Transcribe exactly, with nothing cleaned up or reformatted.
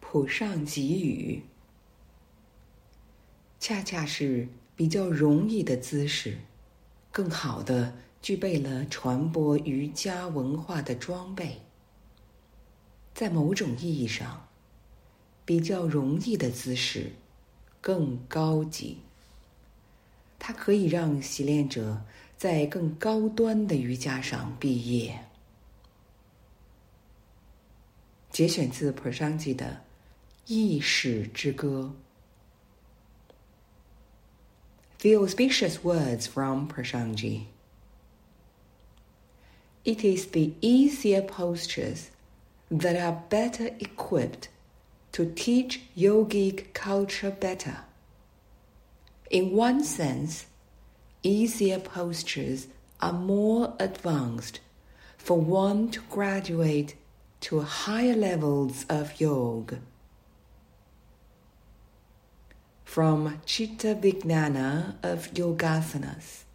普上给语，恰恰是比较容易的姿势，更好地具备了传播瑜伽文化的装备。在某种意义上，比较容易的姿势更高级，它可以让习练者在更高端的瑜伽上毕业。节选自 Prasanji 的《意识之歌》。The auspicious words from Prasanji. It is the easier postures that are better equipped to teach yogic culture better. In one sense, easier postures are more advanced for one to graduate to higher levels of yoga. From Chitta Vijnana of Yogasanas.